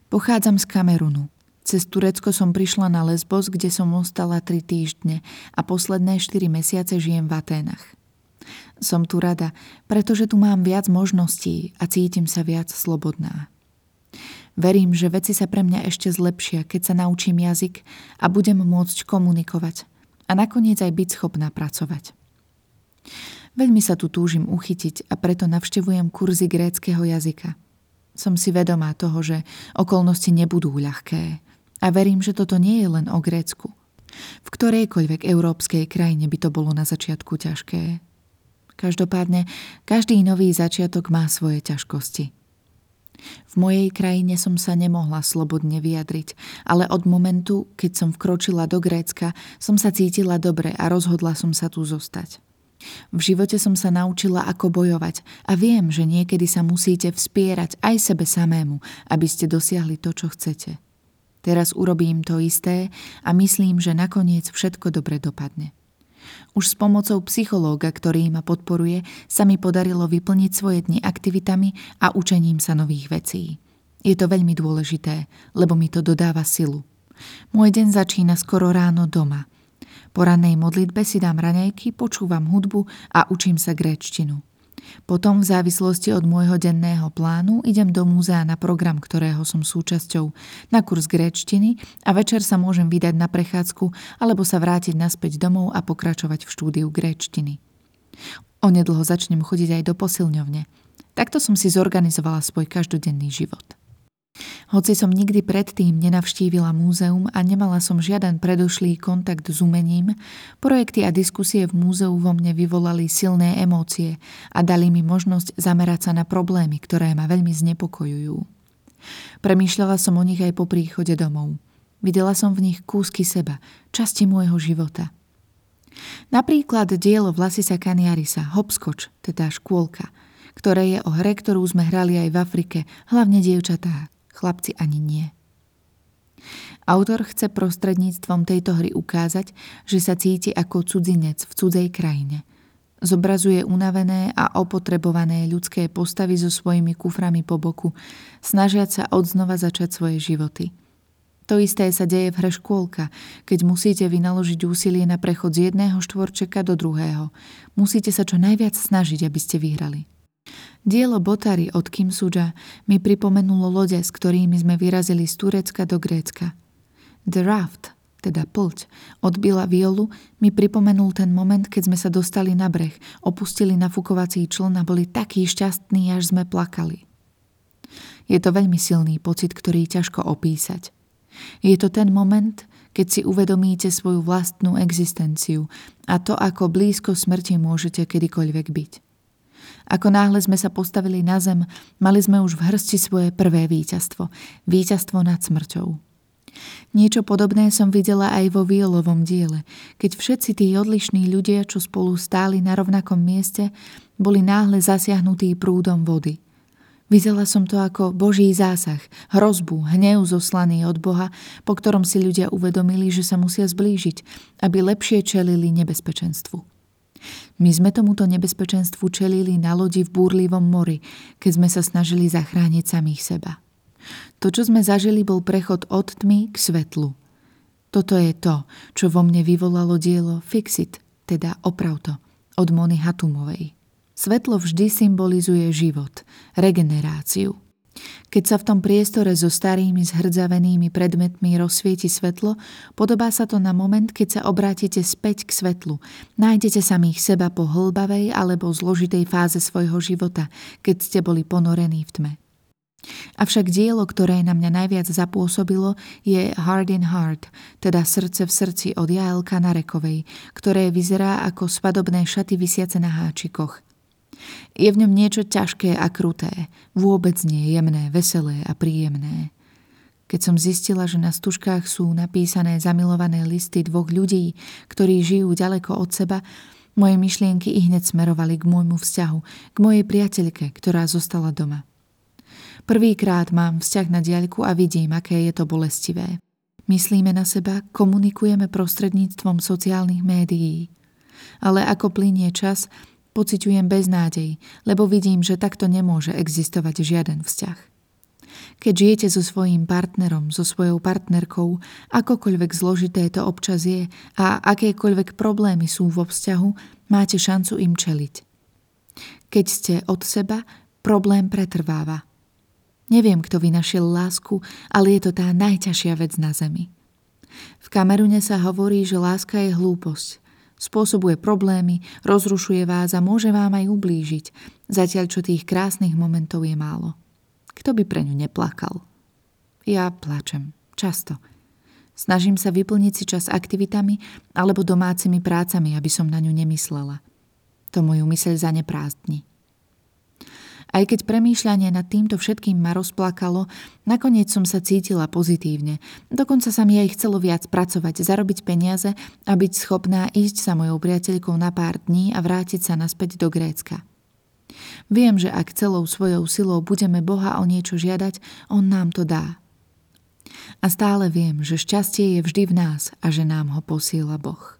Pochádzam z Kamerunu. Cez Turecko som prišla na Lesbos, kde som ostala 3 týždne a posledné 4 mesiace žijem v Aténach. Som tu rada, pretože tu mám viac možností a cítim sa viac slobodná. Verím, že veci sa pre mňa ešte zlepšia, keď sa naučím jazyk a budem môcť komunikovať a nakoniec aj byť schopná pracovať. Veľmi sa tu túžim uchytiť a preto navštevujem kurzy gréckeho jazyka. Som si vedomá toho, že okolnosti nebudú ľahké a verím, že toto nie je len o Grécku. V ktorejkoľvek európskej krajine by to bolo na začiatku ťažké. Každopádne, každý nový začiatok má svoje ťažkosti. V mojej krajine som sa nemohla slobodne vyjadriť, ale od momentu, keď som vkročila do Grécka, som sa cítila dobre a rozhodla som sa tu zostať. V živote som sa naučila, ako bojovať a viem, že niekedy sa musíte vspierať aj sebe samému, aby ste dosiahli to, čo chcete. Teraz urobím to isté a myslím, že nakoniec všetko dobre dopadne. Už s pomocou psychológa, ktorý ma podporuje, sa mi podarilo vyplniť svoje dni aktivitami a učením sa nových vecí. Je to veľmi dôležité, lebo mi to dodáva silu. Môj deň začína skoro ráno doma. Po rannej modlitbe si dám raňajky, počúvam hudbu a učím sa gréčtinu. Potom v závislosti od môjho denného plánu idem do múzea na program, ktorého som súčasťou, na kurz gréčtiny a večer sa môžem vydať na prechádzku alebo sa vrátiť naspäť domov a pokračovať v štúdiu gréčtiny. Onedlho začnem chodiť aj do posilňovne. Takto som si zorganizovala svoj každodenný život. Hoci som nikdy predtým nenavštívila múzeum a nemala som žiaden predošlý kontakt s umením, projekty a diskusie v múzeu vo mne vyvolali silné emócie a dali mi možnosť zamerať sa na problémy, ktoré ma veľmi znepokojujú. Premýšľala som o nich aj po príchode domov. Videla som v nich kúsky seba, časti môjho života. Napríklad dielo Vlasisa Kaniarisa, Hopskoč, teda škôlka, ktoré je o hre, ktorú sme hrali aj v Afrike, hlavne dievčatá. Chlapci ani nie. Autor chce prostredníctvom tejto hry ukázať, že sa cíti ako cudzinec v cudzej krajine. Zobrazuje unavené a opotrebované ľudské postavy so svojimi kuframi po boku, snažiať sa odznova začať svoje životy. To isté sa deje v hre Škôlka, keď musíte vynaložiť úsilie na prechod z jedného štvorčeka do druhého. Musíte sa čo najviac snažiť, aby ste vyhrali. Dielo Botary od Kim Sudža mi pripomenulo lode, s ktorými sme vyrazili z Turecka do Grécka. The Raft, teda plť, od Billa Violu mi pripomenul ten moment, keď sme sa dostali na breh, opustili nafukovací čln a boli takí šťastní, až sme plakali. Je to veľmi silný pocit, ktorý ťažko opísať. Je to ten moment, keď si uvedomíte svoju vlastnú existenciu a to, ako blízko smrti môžete kedykoľvek byť. Ako náhle sme sa postavili na zem, mali sme už v hrsti svoje prvé víťazstvo. Víťazstvo nad smrťou. Niečo podobné som videla aj vo Violovom diele, keď všetci tí odlišní ľudia, čo spolu stáli na rovnakom mieste, boli náhle zasiahnutí prúdom vody. Videla som to ako Boží zásah, hrozbu, hnev zoslaný od Boha, po ktorom si ľudia uvedomili, že sa musia zblížiť, aby lepšie čelili nebezpečenstvu. My sme tomuto nebezpečenstvu čelili na lodi v búrlivom mori, keď sme sa snažili zachrániť samých seba. To, čo sme zažili, bol prechod od tmy k svetlu. Toto je to, čo vo mne vyvolalo dielo Fixit, teda Oprav to, od Mony Hatumovej. Svetlo vždy symbolizuje život, regeneráciu. Keď sa v tom priestore so starými zhrdzavenými predmetmi rozsvieti svetlo, podobá sa to na moment, keď sa obrátite späť k svetlu. Nájdete samých seba po hlbavej alebo zložitej fáze svojho života, keď ste boli ponorení v tme. Avšak dielo, ktoré na mňa najviac zapôsobilo, je Heart in Heart, teda Srdce v srdci od Jael Kanarekovej, ktoré vyzerá ako svadobné šaty visiace na háčikoch. Je v ňom niečo ťažké a kruté, vôbec nie jemné, veselé a príjemné. Keď som zistila, že na stužkách sú napísané zamilované listy 2 ľudí, ktorí žijú ďaleko od seba, moje myšlienky ihneď smerovali k môjmu vzťahu, k mojej priateľke, ktorá zostala doma. Prvýkrát mám vzťah na diaľku a vidím, aké je to bolestivé. Myslíme na seba, komunikujeme prostredníctvom sociálnych médií. Ale ako plynie čas, pociťujem beznádej, lebo vidím, že takto nemôže existovať žiaden vzťah. Keď žijete so svojím partnerom, so svojou partnerkou, akokoľvek zložité to občas je a akékoľvek problémy sú vo vzťahu, máte šancu im čeliť. Keď ste od seba, problém pretrváva. Neviem, kto vynašiel lásku, ale je to tá najťažšia vec na zemi. V Kamerune sa hovorí, že láska je hlúposť. Spôsobuje problémy, rozrušuje vás a môže vám aj ublížiť, zatiaľ čo tých krásnych momentov je málo. Kto by pre ňu neplakal? Ja plačem. Často. Snažím sa vyplniť si čas aktivitami alebo domácimi prácami, aby som na ňu nemyslela. To moju myseľ zaneprázdni. Aj keď premýšľanie nad týmto všetkým ma rozplakalo, nakoniec som sa cítila pozitívne. Dokonca sa mi aj chcelo viac pracovať, zarobiť peniaze a byť schopná ísť sa mojou priateľkou na pár dní a vrátiť sa naspäť do Grécka. Viem, že ak celou svojou silou budeme Boha o niečo žiadať, on nám to dá. A stále viem, že šťastie je vždy v nás a že nám ho posiela Boh.